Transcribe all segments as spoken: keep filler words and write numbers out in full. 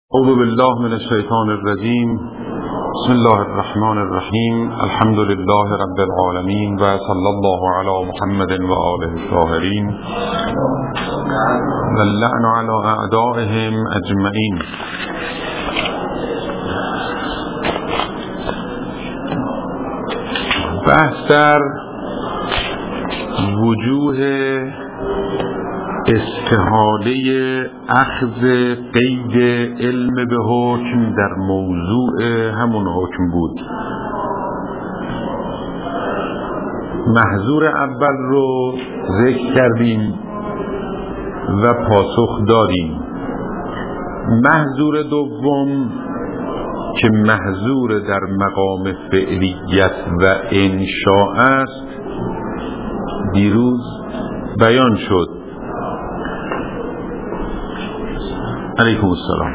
اعوذ بالله من الشیطان الرجیم. بسم الله الرحمن الرحیم. الحمد لله رب العالمین و صلی الله علی محمد و آله الطاهرین و اللعن علی اعدائهم اجمعین. بحث در وجوه استحاله اخذ قید علم به حکم در موضوع همون حکم بود. محظور اول رو ذکر کردیم و پاسخ دادیم. محظور دوم که محظور در مقام فعلیت و انشاء است دیروز بیان شد. علیکم السلام.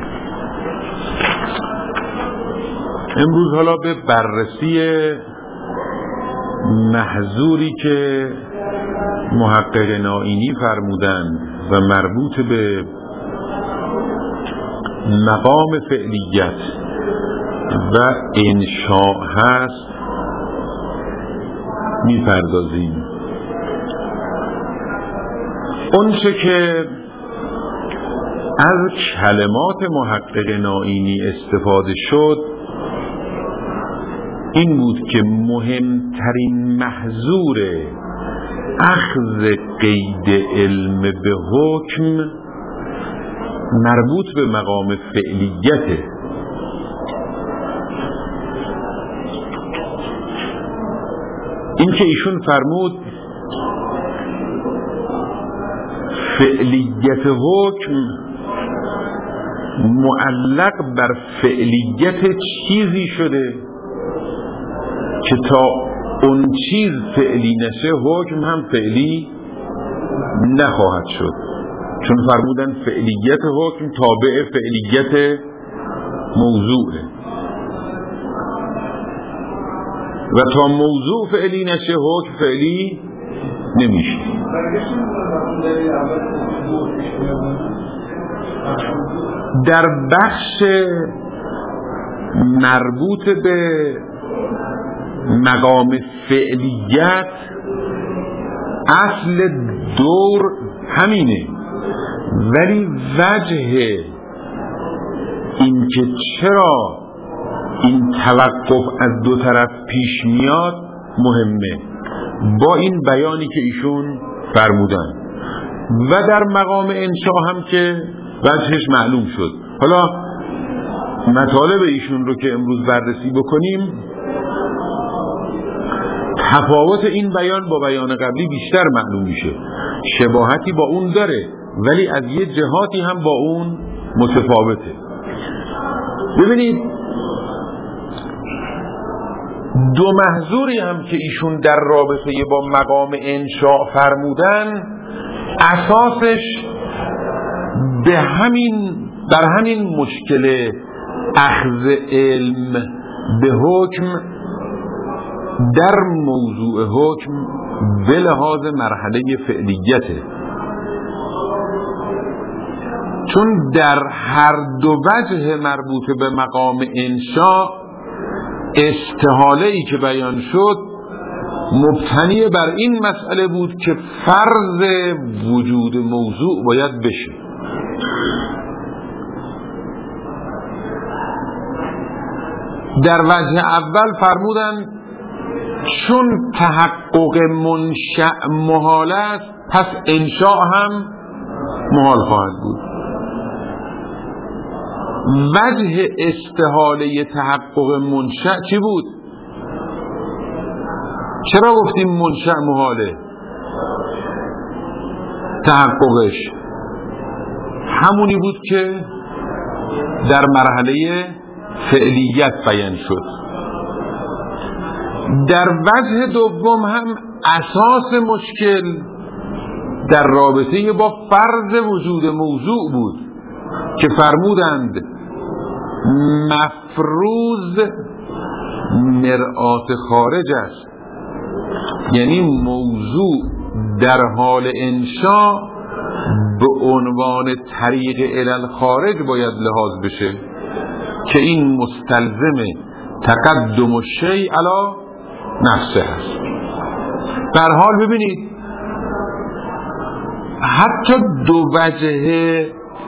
امروز حالا به بررسی محظوری که محقق نائینی فرمودند و مربوط به مقام فعلیت و انشاء هست میپردازیم. اون چه که از کلمات محقق نائینی استفاده شد این بود که مهمترین محظور اخذ قید علم به حکم مربوط به مقام فعلیته. این که ایشون فرمود فعلیت حکم معلق بر فعلیت چیزی شده که تا اون چیز فعلی نشه حکم هم فعلی نخواهد شد، چون فرمودن فعلیت حکم تابع فعلیت موضوعه و تا موضوع فعلی نشه حکم فعلی نمیشه. در بخش مربوط به مقام فعلیت اصل دور همینه، ولی وجه این که چرا این توقف از دو طرف پیش میاد مهمه با این بیانی که ایشون فرمودن و در مقام انشاء هم که وجهش معلوم شد. حالا مطالب ایشون رو که امروز بررسی بکنیم تفاوت این بیان با بیان قبلی بیشتر معلوم میشه. شباهتی با اون داره ولی از یه جهاتی هم با اون متفاوته. ببینید دو محظوری هم که ایشون در رابطه با مقام انشاء فرمودن اساسش به همین در همین مشکل اخذ علم به حکم در موضوع حکم به لحاظ مرحله فعلیته، چون در هر دو وجه مربوط به مقام انشاء استحاله ای که بیان شد مبتنی بر این مسئله بود که فرض وجود موضوع باید بشه. در وجه اول فرمودن چون تحقق منشأ محال است پس انشاء هم محال خواهد بود. وجه استحاله تحقق منشأ چی بود؟ چرا گفتیم منشأ محاله؟ تحققش همونی بود که در مرحله فعلیت بیان شد. در وجه دوم هم اساس مشکل در رابطه با فرض وجود موضوع بود که فرمودند مفروض مرآت خارج است، یعنی موضوع در حال انشاء به عنوان طریق علل خارج باید لحاظ بشه که این مستلزم تقدم الشیء علی نفسه هست. در حال ببینید حتی دو وجه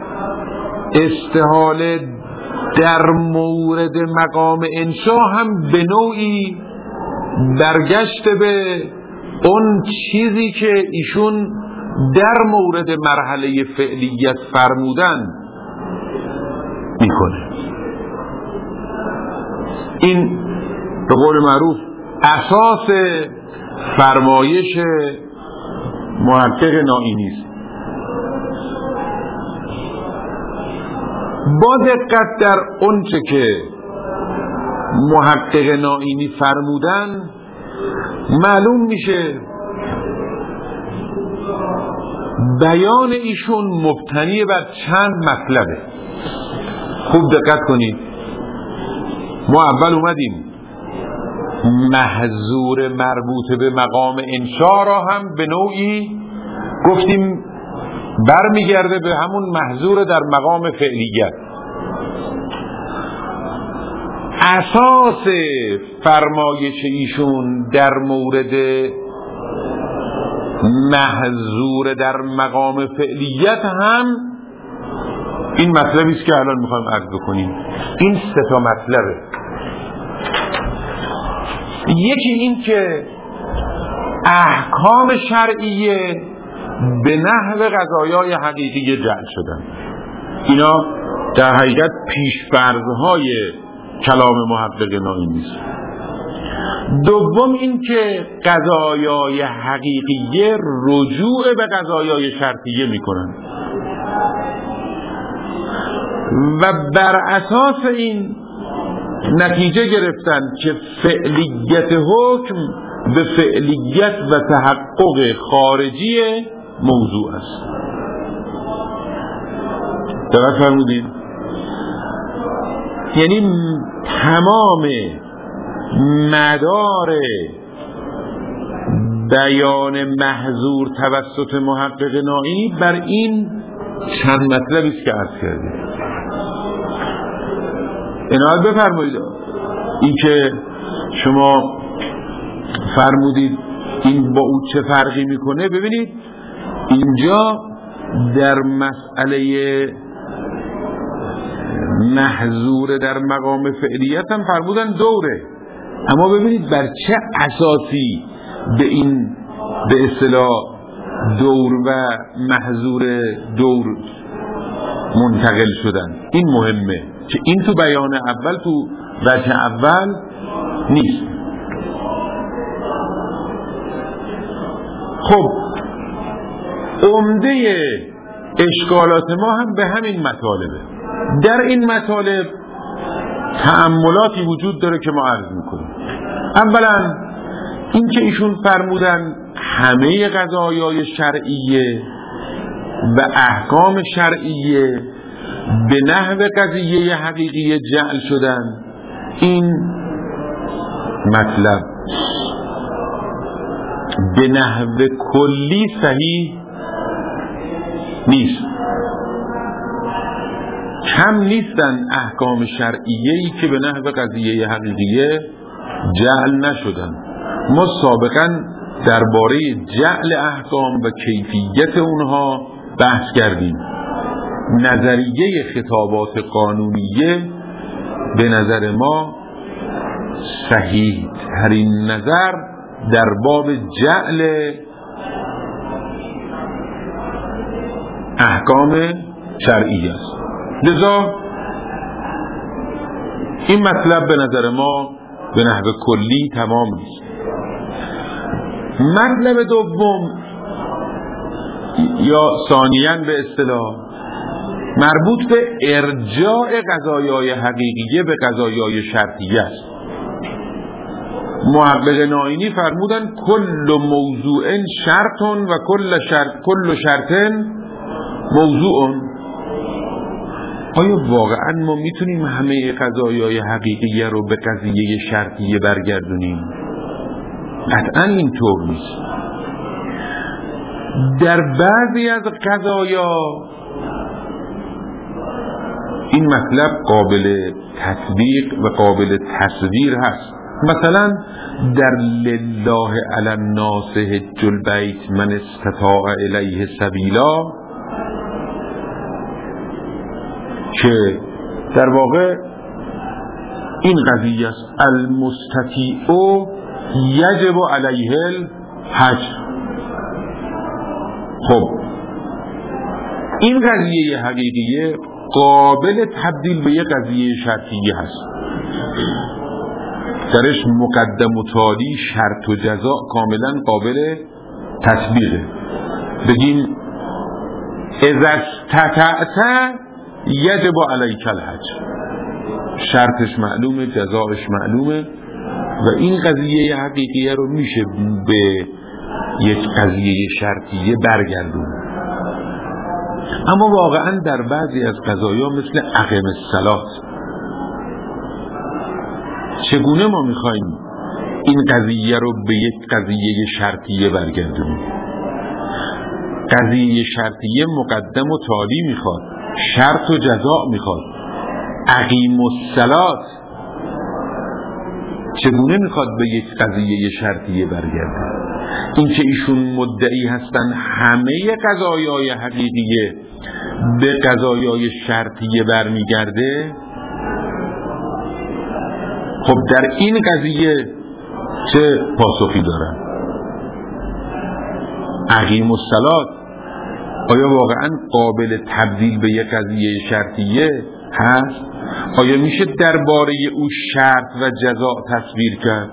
استحاله در مورد مقام انشا هم به نوعی برگشت به اون چیزی که ایشون در مورد مرحله فعلیت فرمودن میکنه. این به قول معروف اساس فرمایش محقق نائینی است. با دقت در اونچه که محقق نائینی فرمودن معلوم میشه بیان ایشون مبتنی بر چند مطلبه. خوب دقت کنید. ما اول اومدیم محظور مربوط به مقام انشا را هم به نوعی گفتیم برمیگرده به همون محظور در مقام فعلیت. اساس فرمایش ایشون در مورد محظور در مقام فعلیت هم این مطلبی است که الان میخوایم عرض بکنیم. این سه تا مطلبه. یکی این که احکام شرعیه به نحو قضایای حقیقی جعل شدن. اینا در حقیقت پیش‌فرض‌های کلام محقق نائینی است. دوم این که قضایای حقیقیه رجوع به قضایای شرطیه میکنن و بر اساس این نتیجه گرفتن که فعلیت حکم به فعلیت و تحقق خارجی موضوع است. دقت فرمودین؟ یعنی تمام مدار بیان محظور توسط محقق نائینی بر این چند مطلبی است که عرض کردیم. عنایت بفرمایید. این که شما فرمودید این با او چه فرقی میکنه، ببینید اینجا در مسئله محظور در مقام فعلیت هم فرمودن دوره، اما ببینید بر چه اساسی به این به اصطلاح دور و محظور دور منتقل شدن. این مهمه که این تو بیان اول تو وجه اول نیست. خب عمده اشکالات ما هم به همین مطالبه. در این مطالب تأملاتی وجود داره که ما عرض میکنیم. اولا این که ایشون فرمودن همه قضایای شرعیه و احکام شرعیه به نحو قضیه حقیقی جعل شدن، این مطلب به نحو کلی صحیح نیست. کم نیستن احکام شرعیه‌ای که به نحو قضیه حقیقیه جعل نشدن. ما سابقا درباره جعل احکام و کیفیت اونها بحث کردیم. نظریه خطابات قانونیه به نظر ما صحیح ترین نظر در باب جعل احکام شرعی است. لذا این مطلب به نظر ما به نحو کلی تمام نیست. مطلب دوم یا ثانیاً به اصطلاح مربوط به ارجاع قضایای حقیقیه به قضایای شرطیه است. محقق نائینی فرمودن کل موضوع شرط و کل شرط کل شرط موضوع. آیا واقعا ما میتونیم همه قضایای حقیقیه رو به قضیه شرطیه برگردونیم؟ قطعا اینطور نیست. در بعضی از قضایا این مطلب قابل تطبیق و قابل تصویر هست. مثلا در لله علی الناس حج البیت من استطاع الیه سبیلا که در واقع این قضیه است المستطیع یجب علیه الحج. خب این قضیه حقیقیه قابل تبدیل به یک قضیه شرطیه هست، درش مقدم و تالی شرط و جزا کاملا قابل تطبیقه. بگیم اذا استطعت یجب علیک الحج، شرطش معلومه، جزاش معلومه و این قضیه حقیقیه رو میشه به یک قضیه شرطیه برگردون. اما واقعا در بعضی از قضایا مثل اقیم الصلاة چگونه ما میخوایم این قضیه رو به یک قضیه شرطیه برگردونیم؟ قضیه شرطیه مقدم و تالی میخواد، شرط و جزا میخواد. اقیم الصلاة چگونه میخواد به یک قضیه شرطیه برگرده؟ این که ایشون مدعی هستن همه قضایای حقیقیه به قضایای شرطیه برمیگرده، خب در این قضیه چه پاسخی دارن؟ اقیم الصلاة آیا واقعا قابل تبدیل به یک قضیه شرطیه هست؟ آیا میشه درباره او شرط و جزا تصویر کرد؟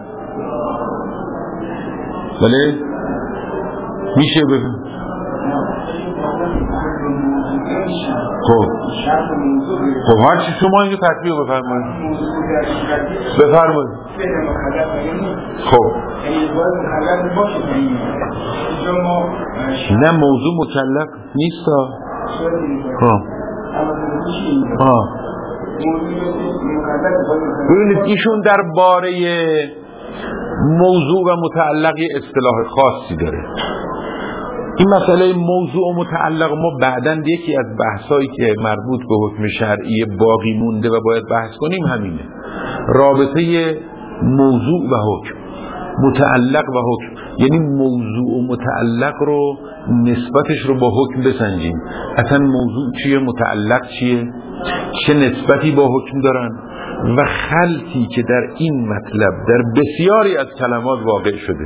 بله میشه بفهم. خب خب هر چی شما اینو تطبیق بفرمایید بفرمایید. خب نه موضوع مکلف نیست. ها ها ببینید ایشون درباره موضوع و متعلق اصطلاح خاصی داره. این مسئله موضوع و متعلق ما بعداً یکی از بحثایی که مربوط به حکم شرعی باقی مونده و باید بحث کنیم همینه، رابطه موضوع و حکم، متعلق و حکم. یعنی موضوع و متعلق رو نسبتش رو با حکم بسنجیم، اصلا موضوع چیه، متعلق چیه، چه نسبتی با حکم دارن و خلطی که در این مطلب در بسیاری از کلمات واقع شده.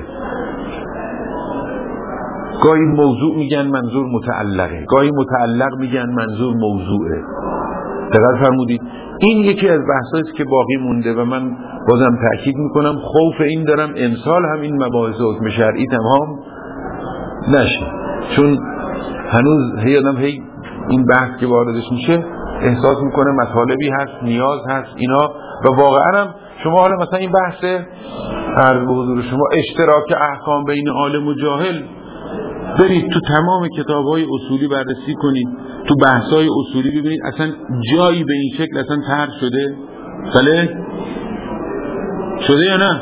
گاهی موضوع میگن منظور متعلقه، گاهی متعلق میگن منظور موضوعه. دقیق فرمودید. این یکی از بحثایی است که باقی مونده و من بازم تأکید میکنم خوف این دارم امسال هم این مباحث حکم شرعی تمام نشه، چون هنوز هی آدم هی این بحث که واردش میشه احساس میکنه مطالبی هست، نیاز هست اینا. و واقعا هم شما حالا مثلا این بحث عرض به حضور شما اشتراک احکام بین عالم و جاهل برید تو تمام کتاب‌های اصولی بررسی کنید، تو بحث‌های اصولی ببینید اصلا جایی به این شکل اصلا طرح شده؟ بله؟ شده یا نه؟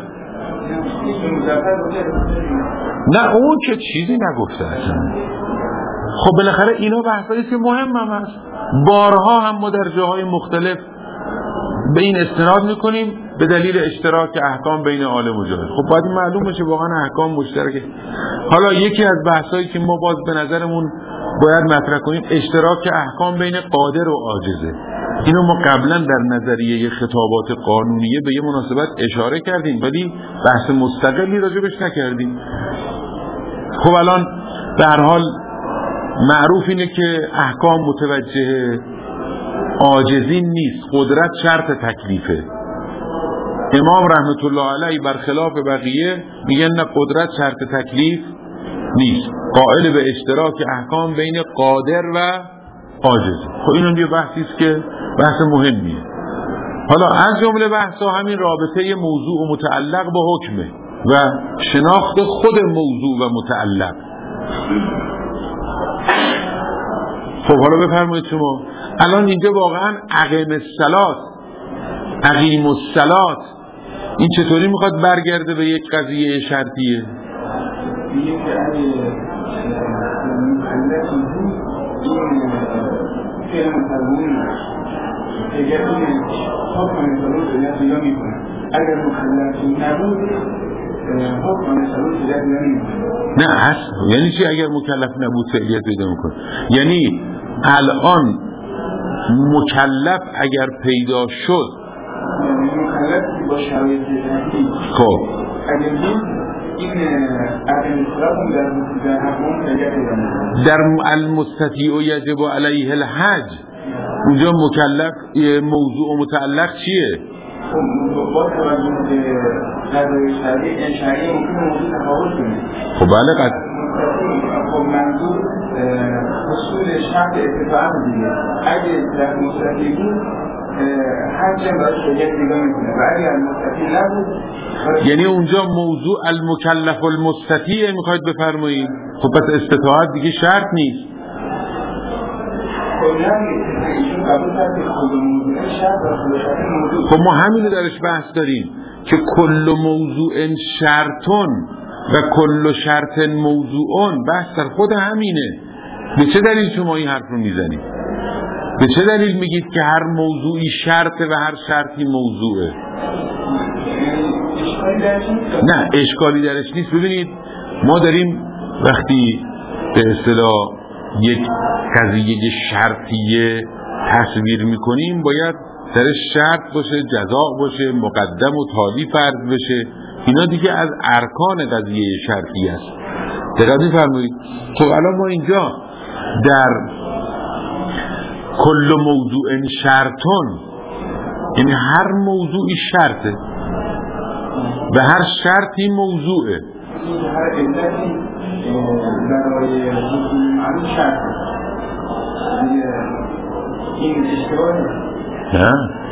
نه اون که چیزی نگفته اصلا. خب بالاخره اینا بحثایی که مهم هم هست، بارها هم ما در جاهای مختلف به این استناد میکنیم به دلیل اشتراک احکام بین عالم و جاهل. خب باید معلوم باشه واقعا احکام مشترکه. حالا یکی از بحثایی که ما باز به نظرمون باید مطرح کنیم اشتراک احکام بین قادر و عاجزه. اینو ما قبلا در نظریه خطابات قانونیه به یه مناسبت اشاره کردیم ولی بحث مستقلی راجبش نکردیم. خب الان به هر حال معروف اینه که احکام متوجه عاجزین نیست، قدرت شرط تکلیفه. امام رحمت الله علیه برخلاف بقیه میگن نه قدرت شرط تکلیف نیست، قائل به اشتراک احکام بین قادر و عاجز. خب این یه بحثی است که بحث مهمیه. حالا از جمله بحثا همین رابطه موضوع و متعلق با حکمه و شناخت خود موضوع و متعلق. خب حالا بفرمایید شما الان اینجا واقعا اقیم الصلاة اقیم الصلاة این چطوری میخواد برگرده به یک قضیه شرطیه؟ میگه که اگه مکلفی بود این فعل مطلبون اگر این حکم مثالون شده دیگه میکنه اگر مکلفی نبود حکم مثالون شده دیگه میکنه. نه اصلا یعنی چی اگر مکلف نبود فعلیت پیدا میکنه؟ یعنی الان مکلف اگر پیدا شد مکلف با شرایط تحقیق خب اگر این عدم اطلاق در حکم فعلیت پیدا میکنه. در المستطیع یجب علیه الحج اونجا مکلف موضوع و متعلق چیه؟ با توجه به قضای شرعی شرعی ممکنه موضوع تفاوت کنه. خب بله قطع خب منظور حصول شرط اتفاق دیگه اگه در مستطیع بود هر چند باید شرکت دیگه میکنه و اگه المستطیع نبود یعنی اونجا موضوع المکلف المستطیع میخواید بفرمایید. خب پس استطاعت دیگه شرط نیست. خب ما همینو درش بحث داریم که کل موضوع شرطون و کل شرط موضوعون، بحث در خود همینه. به چه دلیل شما این حرف رو میزنید؟ به چه دلیل میگید که هر موضوعی شرطه و هر شرطی موضوعه؟ نه اشکالی درش نیست. ببینید ما داریم وقتی به اصطلاح یک قضیه شرطیه تصویر میکنیم باید درش شرط باشه، جزاء باشه، مقدم و تالی فرض بشه. اینا دیگه از ارکان قضیه شرطی است. دقیق می‌فرمایید؟ خب الان ما اینجا در کل موضوع شرطون یعنی هر موضوعی شرطه و هر شرطی موضوعه. هر علتی برای حضور معلوم شرطه. این اشتباهه؟ نه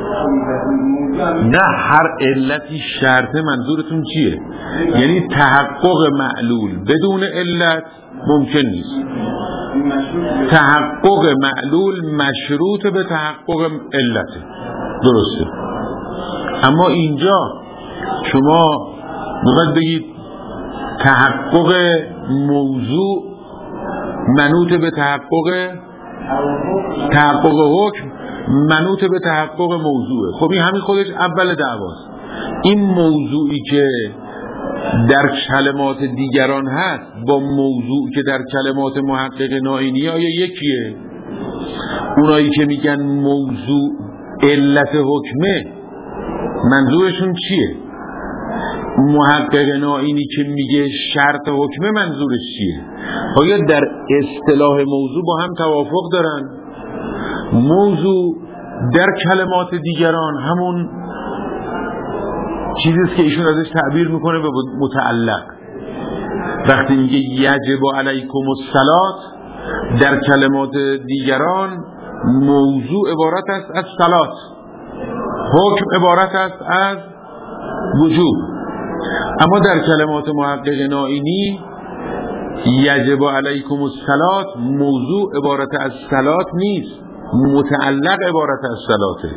نه هر علتی شرطه. منظورتون چیه؟ یعنی تحقق معلول بدون علت ممکن نیست. تحقق معلول مشروط به تحقق علته. درسته. اما اینجا شما باید بگید تحقق موضوع منوط به تحقق تحقق حکم منوط به تحقق موضوعه. خب این همین خودش اول دعواست. این موضوعی که در کلمات دیگران هست با موضوع که در کلمات محقق نائینی آیا یکیه؟ اونایی که میگن موضوع علت حکمه منظورشون چیه؟ محقق نائینی که میگه شرط حکمه منظورش چیه؟ آیا در اصطلاح موضوع با هم توافق دارن؟ موضوع در کلمات دیگران همون چیزیست که ایشون ازش تعبیر میکنه به متعلق. وقتی میگه یجب علیکم الصلاة در کلمات دیگران موضوع عبارت است از صلات، حکم عبارت است از وجوب. اما در کلمات محقق نائینی یجب علیکم الصلاة موضوع عبارت از صلات نیست، متعلق عبارت از صلاته.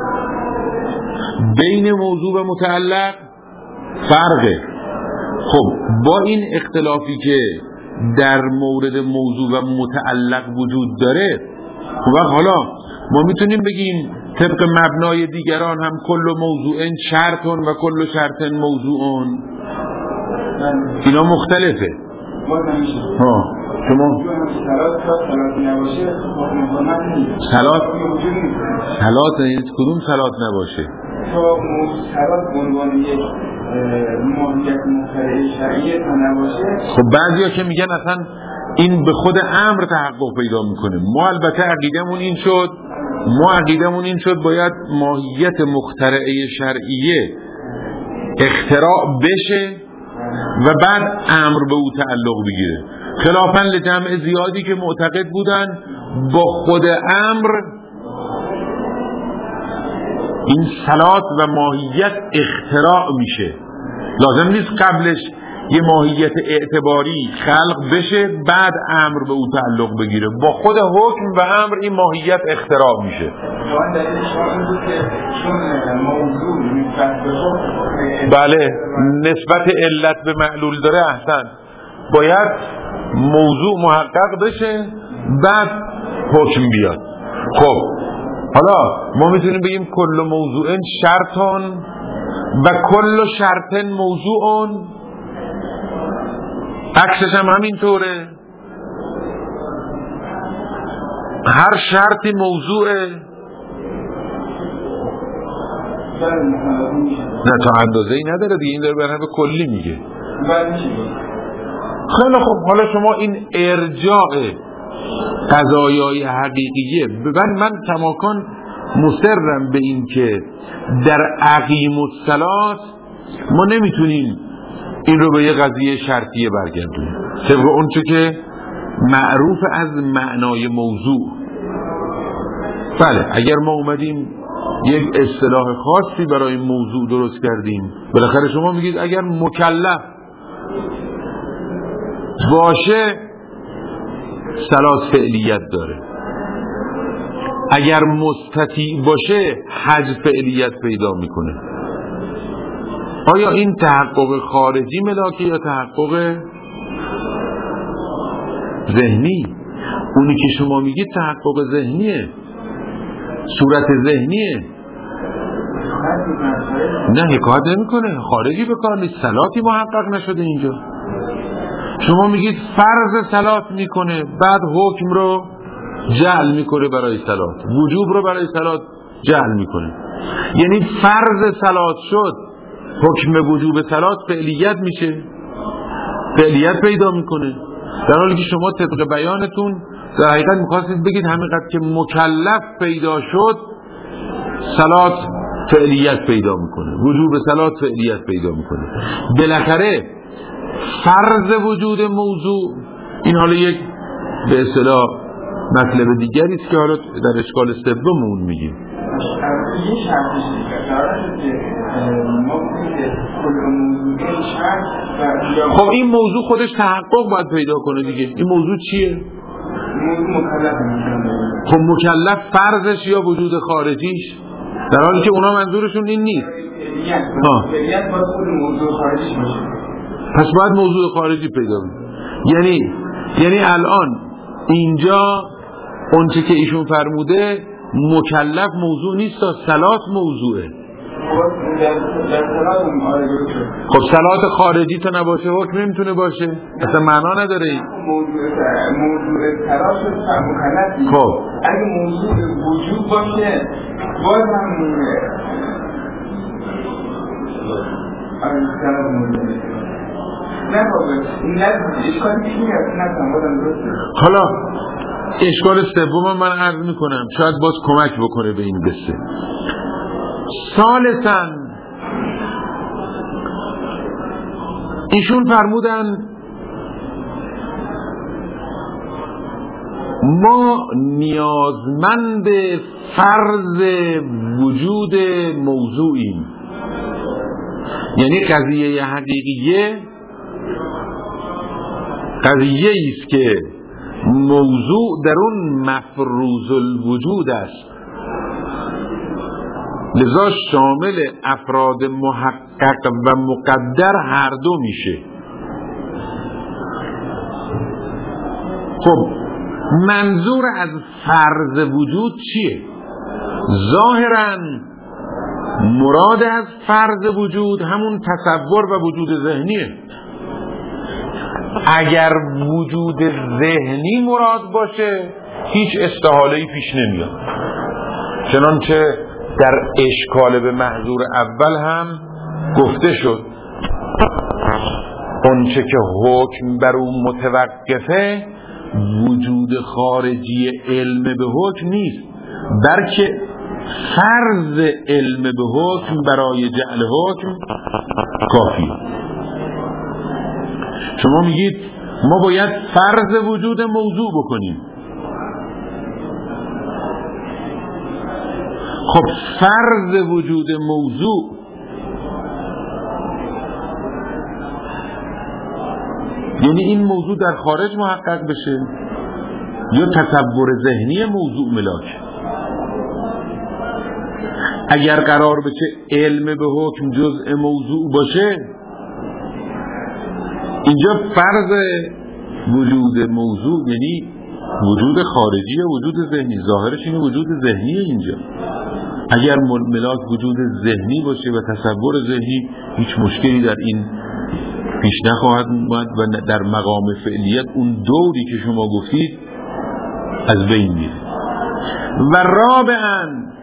بین موضوع و متعلق فرقه. خب با این اختلافی که در مورد موضوع و متعلق وجود داره، خب حالا ما میتونیم بگیم طبق مبنای دیگران هم کل موضوعن شرطون و کل شرطن موضوعون. اینا مختلفه. ها شما صلات صلات نیست. کدوم صلات نباشه؟ صلات به عنوان یک ماهیت مخترع شرعیه نباشه. خب بعضیا که میگن اصلا این به خود امر تحقق پیدا میکنه. ما البته عقیدمون این شد ما عقیدمون این شد باید ماهیت مخترعه شرعیه اختراع بشه و بعد امر به او تعلق بگیره، خلافاً لجمع زیادی که معتقد بودن با خود امر این صلات و ماهیت اختراع میشه. لازم نیست قبلش یه ماهیت اعتباری خلق بشه بعد امر به او تعلق بگیره. با خود حکم و امر این ماهیت اختراع میشه. بله نسبت علت به معلول داره. احسن. باید موضوع محقق بشه بعد حکم بیاد. خب حالا ما میتونیم بگیم کل موضوع شرطان و کل شرط موضوعون، عکسش هم همینطوره، هر شرطی موضوعه. نه تا اندازه ای نداره دیگه، این داره به نحو کلی میگه. خیلی خب حالا شما این ارجاع قضایای حقیقیه. من من کماکان مصرم به این که در عقیم الصلات ما نمیتونیم این رو به یه قضیه شرطیه برگردونیم طبق اون چه که معروف از معنای موضوع. بله اگر ما اومدیم یک اصطلاح خاصی برای موضوع درست کردیم، بالاخره شما میگید اگر مکلف باشه صلات فعلیت داره، اگر مستطیع باشه حج فعلیت پیدا میکنه. آیا این تحقق خارجی ملاکه یا تحقق ذهنی؟ اونی که شما میگید تحقق ذهنیه، صورت ذهنیه، نه حکایت نمیکنه، خارجی به کار نیست، صلاتی محقق نشده اینجا. شما میگید فرض صلات میکنه بعد حکم رو جعل میکنه برای صلات، وجوب رو برای صلات جعل میکنه، یعنی فرض صلات شد حکم وجوب صلات فعلیت میشه، فعلیت پیدا میکنه، در حالی که شما طبق بیانتون در حقیقت میخواستید بگید همینقدر که مکلف پیدا شد صلات فعلیت پیدا میکنه، وجوب صلات فعلیت پیدا میکنه. بالاخره فرض وجود موضوع این حالا یک به اصطلاح مطلب دیگری است که حالا در اشکال سوم اون میگیم. یه شرطش خب این موضوع خودش تحقق باید پیدا کنه دیگه. این موضوع چیه؟ موضوع مکلف. خب مکلف فرضش یا وجود خارجیش، در حالی که اونا منظورشون این نیست. فعلیت باید خود موضوع خارجیش باشه، پس باید موضوع خارجی پیدا کنه. یعنی یعنی الان اینجا اونچه که ایشون فرموده مکلف موضوع نیست، صلات موضوعه. خب صلات خارجی تا نباشه حکم نمیتونه باشه، اصلا معنا نداره این موضوع موضوع صلات مکلف نیست. خب اگه موضوع وجود باشه باز هم صلات موضوع نه بابا این اشکالی که میاد نکنم بازم درسته. حالا اشکال سوم من عرض میکنم شاید باز کمک بکنه به این قصه. ثالثاً ایشون فرمودن ما نیازمند فرض وجود موضوعیم، یعنی قضیه حقیقیه قضیه ایست که موضوع در اون مفروض الوجود است، لذا شامل افراد محقق و مقدر هر دو میشه. خب منظور از فرض وجود چیه؟ ظاهراً مراد از فرض وجود همون تصور و وجود ذهنیه. اگر وجود ذهنی مراد باشه هیچ استحاله‌ای پیش نمیاد، چنانچه در اشکال به محظور اول هم گفته شد اونچه که حکم بر اون متوقفه وجود خارجی علم به حکم نیست، بلکه فرض علم به حکم برای جعل حکم کافیه. شما میگید ما باید فرض وجود موضوع بکنیم. خب فرض وجود موضوع یعنی این موضوع در خارج محقق بشه یا تصور ذهنی موضوع ملاک. اگر قرار بشه علم به حکم جزء موضوع باشه اینجا فرض وجود موضوع یعنی وجود خارجی یا وجود ذهنی؟ ظاهرش اینه وجود ذهنی. اینجا اگر ملاک وجود ذهنی باشه و تصور ذهنی، هیچ مشکلی در این پیش نخواهد اومد و در مقام فعلیت اون دوری که شما گفتید از بین میره. و رابعاً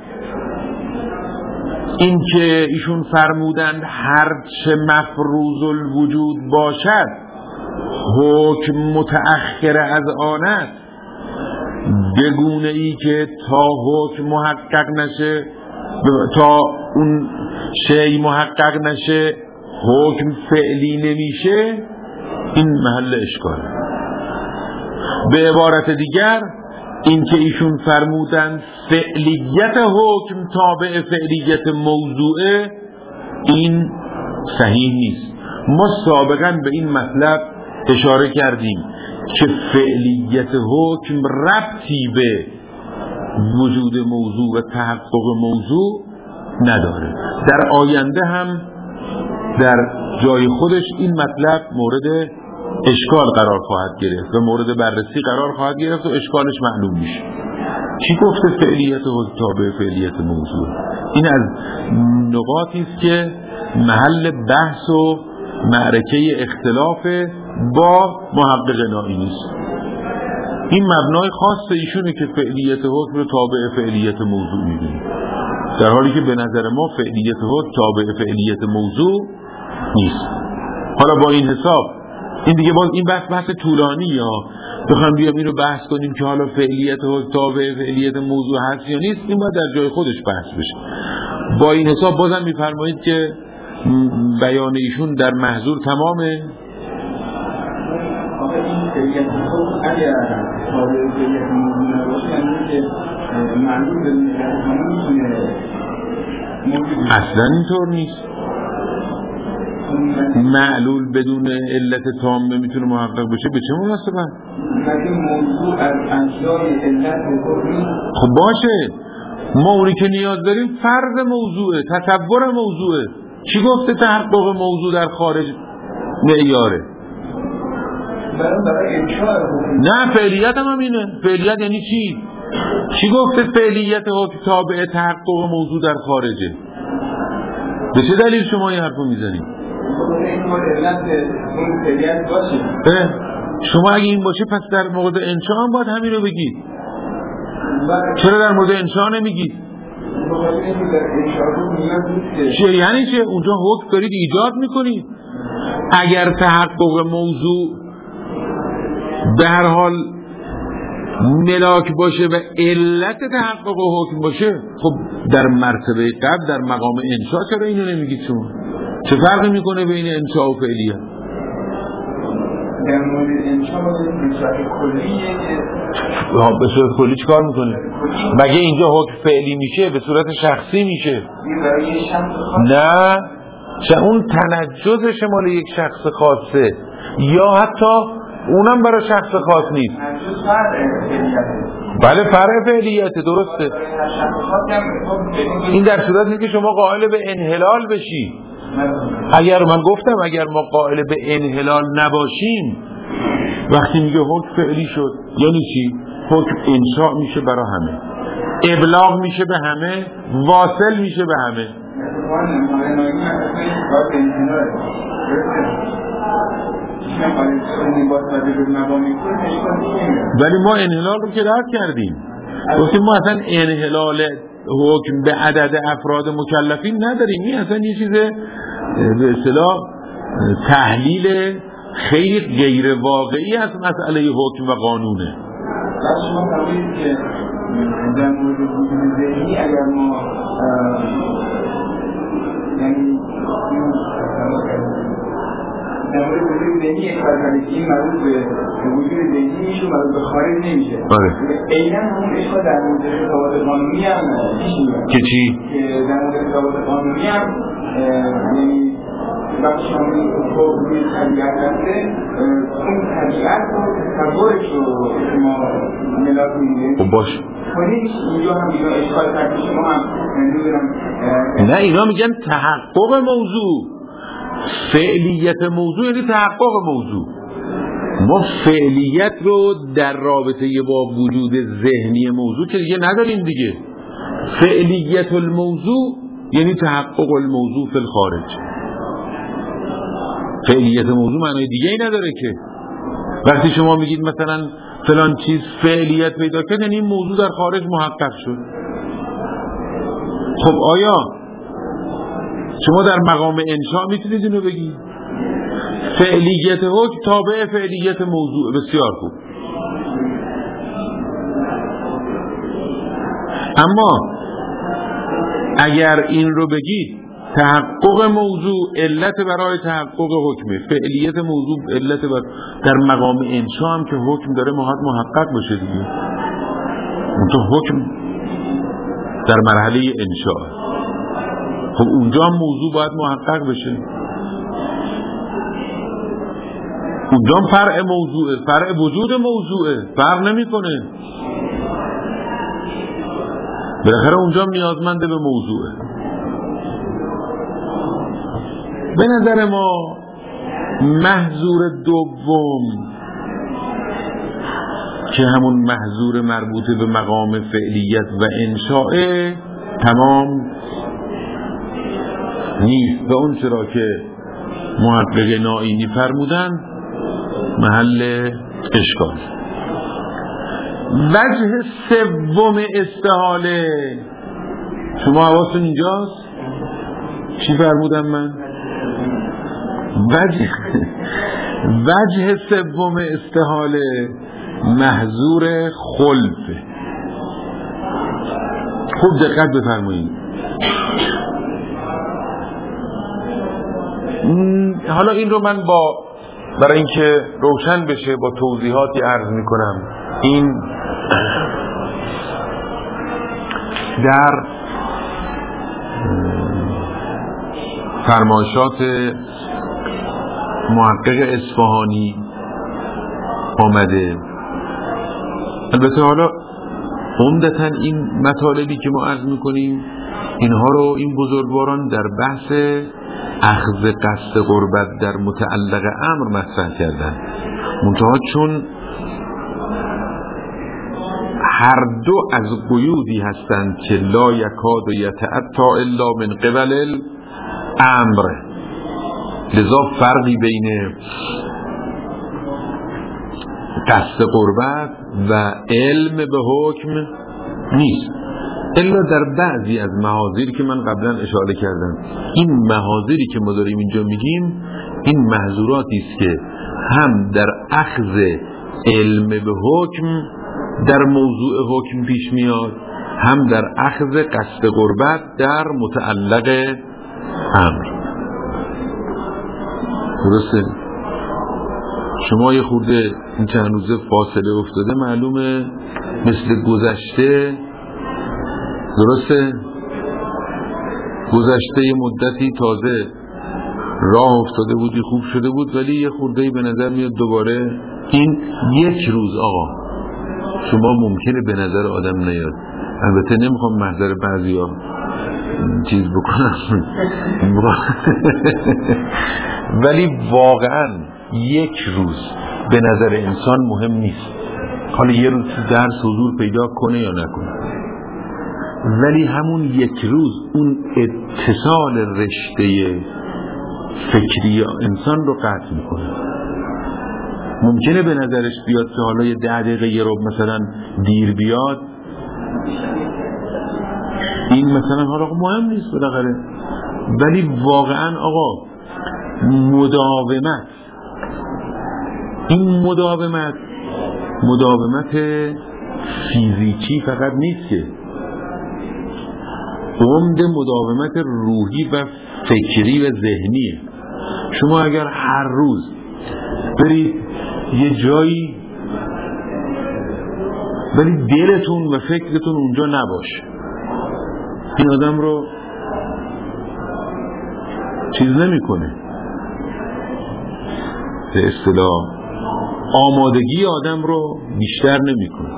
این که ایشون فرمودند هرچه مفروض الوجود باشد حکم متأخر از آن است، به گونه ای که تا حکم محقق نشه، تا اون شی محقق نشه حکم فعلی نمیشه. این محل اشکال. به عبارت دیگر این که ایشون فرمودن فعلیت حکم تابع فعلیت موضوعه، این صحیح نیست. ما سابقا به این مطلب اشاره کردیم که فعلیت حکم ربطی به وجود موضوع و تحقق موضوع نداره. در آینده هم در جای خودش این مطلب مورد اشکال قرار خواهد گرفت و مورد بررسی قرار خواهد گرفت و اشکالش معلوم میشه. چی گفته فعلیت حکم تابع فعلیت موضوع؟ این از نقاطی است که محل بحث و معرکه اختلاف با محقق نائی نیست. این مبنای خاص ایشونه که فعلیت حکم رو تابع فعلیت موضوع می‌دونه، در حالی که به نظر ما فعلیت حکم تابع فعلیت موضوع نیست. حالا با این حساب این دیگه باز این بحث بحث طولانی ها، بخوام بیام اینو بحث کنیم که حالا فعلیت حکم تابع فعلیت موضوع هست یا نیست، این باید در جای خودش بحث بشه. با این حساب بازم می‌فرمایید که بیان ایشون در محضور تمامه. این فعلیت حکم اگر تابع فعلیت موضوع نباشه یعنی که معلوم به میتونه اصلا اینطور نیست. معلول بدون علت تامه میتونه محقق بشه. به چه مناسبت؟ مگه موضوع از اشیای علت حکمی؟ خب باشه، ما اونی که نیاز داریم فرض موضوعه، تصور موضوعه. چی گفته تحقق موضوع در خارج معیاره؟ برای انشاء حکم. نه، فعلیت هم همینه. فعلیت یعنی چی؟ چی گفته فعلیت حکم تابع تحقق موضوع در خارجه؟ به چه دلیل شما این حرفو میزنید؟ شما اگه این باشه پس در مورد انشاء هم باید همین رو بگید. چرا در مورد انشاء نمیگید؟ چه یعنی چه؟ اونجا حکم دارید ایجاد میکنید. اگر تحقق موضوع به هر حال ملاک باشه و علت تحقق حکم باشه، خب در مرتبه قبل در مقام انشاء چرا اینو نمیگید شما؟ چه فرقی میکنه بین انشاء و فعلیت؟ در مورد انشاء به صورت کلیه که به صورت کلی چیکار میکنه؟ مگه اینجا حکم فعلی میشه؟ به صورت شخصی میشه. نه، چه اون تنجز شمال یک شخص خاصه یا حتی اونم برای شخص خاص نیست. بله فرع فعلیته، درسته. این در صورتی که شما قائل به انحلال بشی. اگر من گفتم اگر ما قائل به انحلال نباشیم، وقتی میگه حکم فعلی شد یعنی چی؟ حکم انشاء میشه برای همه، ابلاغ میشه به همه، واصل میشه به همه. ولی ما انحلال رو که رد کردیم، گفتیم ما اصلا انحلال حکم به عدد افراد مکلفین نداریم. این اصلا یه چیز به اصطلاح تحلیل خیلی غیر واقعی از مسئله حکم و قانونه. شما فرمودید که در مورد وجود ذهنی اگر ما یعنی در مورد وجود ذهنی اکبر کنید این مربوط به وجود ذهنی میشه و مربوط به خارج نمیشه. اینا همون اشکال در مورد ارتباط قانونی هم پیش میاد. که چی؟ که در مورد ارتباط قانونی هم یعنی وقتی شما روی طبیعت هسته اون طبیعت رو تصورش رو شما ملاک میدید. خب باشه کنید اینجا هم اینا اشکال کرد شما هم نمیدونم. نه، اینا میگن تحقق موضوع. فعلیت موضوع یعنی تحقق موضوع. ما فعلیت رو در رابطه با وجود ذهنی موضوع که دیگه نداریم دیگه. فعلیت الموضوع یعنی تحقق الموضوع فی الخارج. فعلیت موضوع معنی دیگه ای نداره که وقتی شما میگید مثلا فلان چیز فعلیت پیدا کرد یعنی این موضوع در خارج محقق شد. خب آیا شما در مقام انشاء میتونید اینو بگید؟ فعلیت حکم تابع فعلیت موضوع. بسیار خوب. اما اگر این رو بگید تحقق موضوع علت برای تحقق حکمه، فعلیت موضوع علت بر... در مقام انشاء هم که حکم داره محقق محقق باشه دیگه. اون تو حکم در مرحله انشاء، خب اونجا هم موضوع باید محقق بشه. اونجا هم فرع موضوعه، فرع وجود موضوعه، فرق نمیکنه. بالاخره اونجا هم نیازمند به موضوعه. به نظر ما محظور دوم که همون محظور مربوط به مقام فعلیت و انشاء تمام نیست و اون چرا که محقق نائینی فرمودن محل اشکال. وجه سوم استحاله شما حواستون اینجاست؟ چی فرمودم من؟ وجه وجه سوم استحاله محظور خلفه. خوب دقت بفرمایید. حالا این رو من با برای اینکه روشن بشه با توضیحاتی عرض میکنم. این در فرمایشات محقق اصفهانی آمده. البته حالا عمدتاً این مطالبی که ما عرض میکنیم اینها رو این بزرگواران در بحث اخذ قصد قربت در متعلق امر مطرح کردن، منتها چون هر دو از قیودی هستند که لا یکاد یتأتی الا من قبل الامر، لذا فرقی بین قصد قربت و علم به حکم نیست، الا در بعضی از محاذیری که من قبلا اشاره کردم. این محاذیری که ما داریم اینجا میگیم این محظوراتی است که هم در اخذ علم به حکم در موضوع حکم پیش میاد، هم در اخذ قصد قربت در متعلق امر. درسته؟ شما یه خورده این چند روزه فاصله افتاده، معلومه مثل گذشته. درسته؟ گذشته یه مدتی تازه راه افتاده بودی، خوب شده بود، ولی یه خورده به نظر میاد دوباره این یک روز آقا شما ممکنه به نظر آدم نیاد. البته نمیخوام محضر بعضی ها چیز بکنم ولی واقعا یک روز به نظر انسان مهم نیست، حالا یه روز درس حضور پیدا کنه یا نکنه، ولی همون یک روز اون اتصال رشته فکری انسان رو قطع میکنه. ممکنه به نظرش بیاد که حالا یه ده دقیقه یه ربع مثلا دیر بیاد، این مثلا حالا مهم نیست بالاخره، ولی واقعا آقا مداومت، این مداومت مداومت فیزیکی فقط نیست که عمد مداومت روحی و فکری و ذهنیه. شما اگر هر روز برید یه جایی ولی دلتون و فکرتون اونجا نباشه، این آدم رو چیز نمیکنه، به اصطلاح آمادگی آدم رو بیشتر نمیکنه.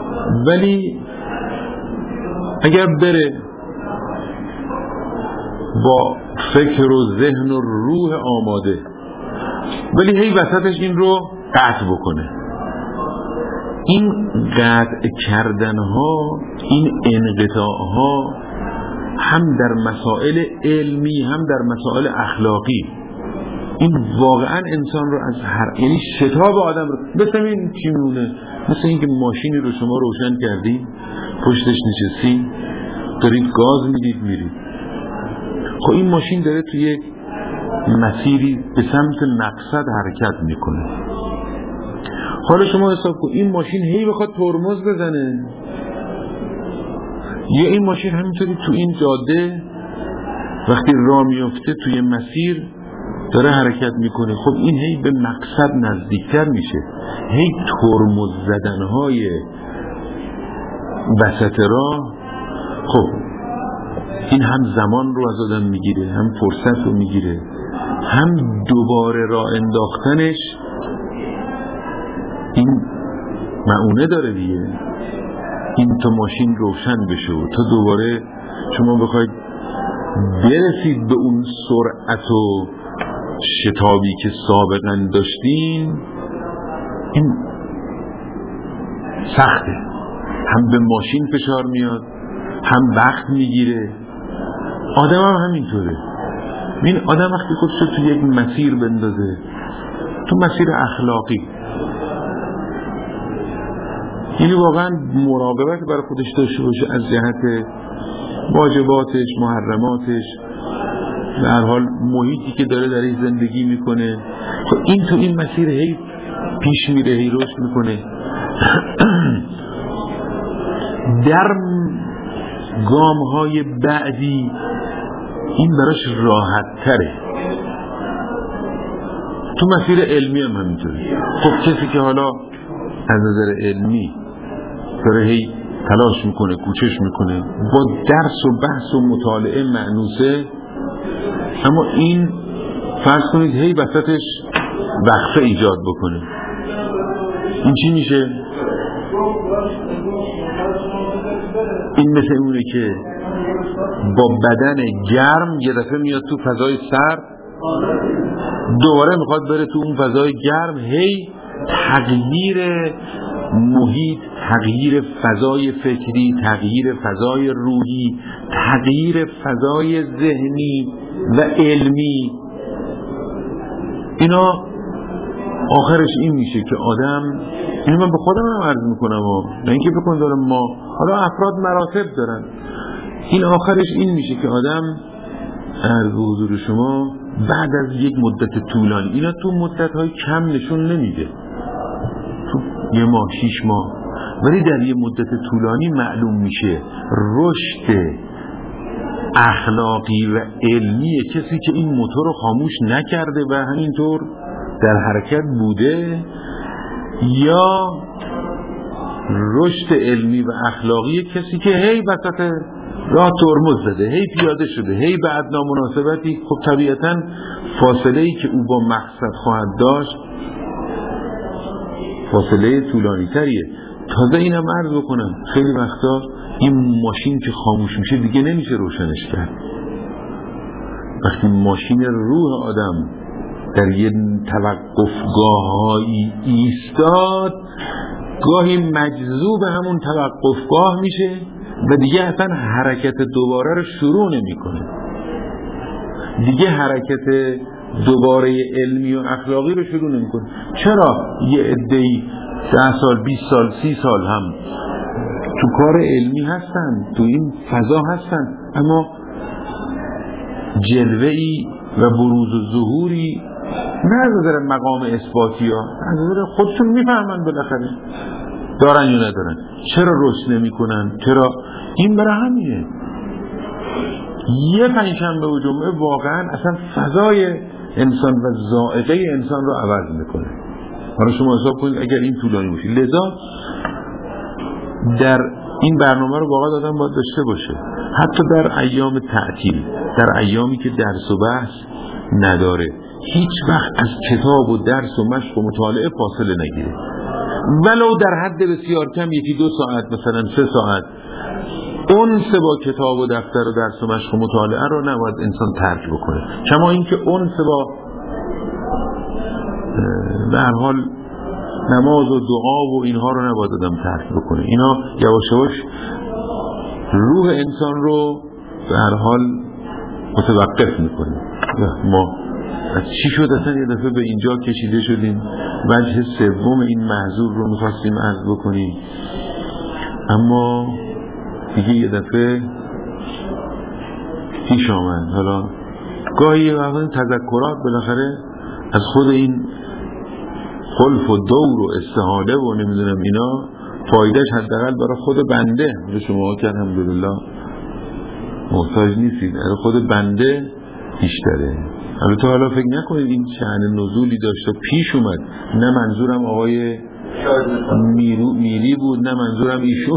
ولی اگر بره با فکر و ذهن و روح آماده، ولی هی وسطش این رو قطع بکنه. این قطع کردن ها، این انقطاع ها هم در مسائل علمی هم در مسائل اخلاقی، این واقعا انسان رو از هر، یعنی شتاب آدم رو، مثل این چی میمونه؟ مثل این که ماشینی رو شما روشن کردین، پشتش نشستین، دارید گاز میدید میرید. خب این ماشین داره توی یک مسیری به سمت مقصد حرکت میکنه. حالا شما حساب کن این ماشین هی بخواد ترمز بزنه، یا این ماشین همینطوری تو این جاده وقتی راه میفته توی مسیر داره حرکت میکنه، خب این هی به مقصد نزدیکتر میشه. هی ترمز زدنهای وسط راه، خب این هم زمان رو از آدم میگیره، هم فرصت رو میگیره، هم دوباره راه انداختنش این معونه داره دیگه. این تا ماشین روشن بشه و تا دوباره شما بخواید برسید به اون سرعت و شتابی که سابقا داشتین، این سخته. هم به ماشین فشار میاد، هم وقت میگیره. آدم هم همینطوره. این آدم وقتی خودش رو تو یک مسیر بندازه، تو مسیر اخلاقی، یعنی واقعا مراقبت برای خودش داشته باشه از جهت واجباتش، محرماتش، به هر حال محیطی که داره در این زندگی میکنه. خب این تو این مسیر هی پیش میره، هی رشد میکنه. در گام های بعدی این براش راحت تره. تو مسیر علمی هم همینطوره. خب کسی که حالا از نظر علمی داره هی تلاش میکنه، کوشش میکنه، با درس و بحث و مطالعه مأنوسه، اما این فرض کنید هی وسطش وقفه ایجاد بکنه، این چی میشه؟ این مثل اونه که با بدن گرم یه دفعه میاد تو فضای سرد، دوباره میخواد بره تو اون فضای گرم، هی تغییر محیط، تغییر فضای فکری، تغییر فضای روحی، تغییر فضای ذهنی و علمی، اینا آخرش این میشه که آدم، اینو من به خودم هم عرض میکنم و نه اینکه بکن دارم ما، حالا افراد مراتب دارن، این آخرش این میشه که آدم عرض به حضور شما بعد از یک مدت طولانی، اینا تو مدت‌های کم نشون نمیده، تو یه ماه، شیش ماه، ولی در یه مدت طولانی معلوم میشه رشد اخلاقی و علمی کسی که این موتور رو خاموش نکرده و همینطور در حرکت بوده، یا رشد علمی و اخلاقی کسی که هی وسط راه ترمز زده، هی پیاده شده، هی به ادنا مناسبتی. خب طبیعتاً فاصله‌ای که او با مقصد خواهد داشت فاصله طولانی تریه. تازه اینم عرض بکنم خیلی وقتا این ماشین که خاموش میشه دیگه نمیشه روشنش کرد. وقتی ماشین روح آدم در یه توقفگاه‌هایی ایستاد، گاهی مجذوب همون توقفگاه میشه و دیگه اصلا حرکت دوباره رو شروع نمیکنه. دیگه حرکت دوباره علمی و اخلاقی رو شروع نمیکنه. چرا یه عده‌ای ده سال، بیست سال، سی سال هم تو کار علمی هستن، تو این فضا هستن، اما جلوه‌ای و بروز و ظهوری نه از نظر مقام اثباتی ها، از نظر خودشون میفهمن بالاخره دارن یا ندارن. چرا رشد نمی کنن؟ چرا؟ این برای همینه. یه پنجشنبه و جمعه واقعا اصلا فضای انسان و ذائقه انسان رو عوض میکنه. حالا شما حساب کنید اگر این طولانی باشه. لذا در این برنامه رو واقعا آدم باید داشته باشه، حتی در ایام تعطیل، در ایامی که درس و بحث نداره، هیچ وقت از کتاب و درس و مشق و مطالعه فاصله نگیره، ولو در حد بسیار کم یکی دو ساعت، مثلا سه ساعت انس با کتاب و دفتر و درس و مشق و مطالعه رو نباید انسان ترک بکنه، کما اینکه انس با به هر حال نماز و دعا و اینها رو نباید آدم ترک بکنه. اینا یواش یواش روح انسان رو به هر حال متوقف میکنه. ما از چی شد اصلا یه دفعه به اینجا کشیده شدیم؟ وجه سوم این محضور رو میخواستیم عرض بکنیم، اما دیگه یه دفعه پیش آمد. حالا گاهی وقتا تذکرات بالاخره از خود این خلف و دور و استحاله و نمیدونم اینا فایدهش حداقل برای خود بنده، شما که الحمدلله محتاج نیستید، از خود بنده بیشتره. البته حالا فکر نکنید این شأن نزولی داشت و پیش اومد، نه منظورم آقای میرو میری بود، نه منظورم ایشون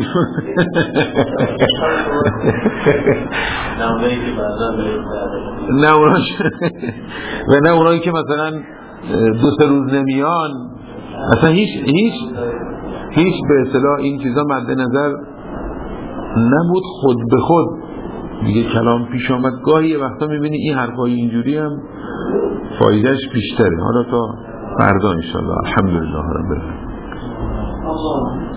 نه اوناش و نه اونایی که مثلا دو سه روز نمیان، اصلا هیچ هیچ هیچ به اصطلاح این چیزا مد نظر نبود. خود به خود دیگه کلام پیش آمد. گاهی وقتا میبینی این حرفای اینجوری هم فایدهش بیشتره. حالا تا فردا انشالله. الحمدلله رب العالمین.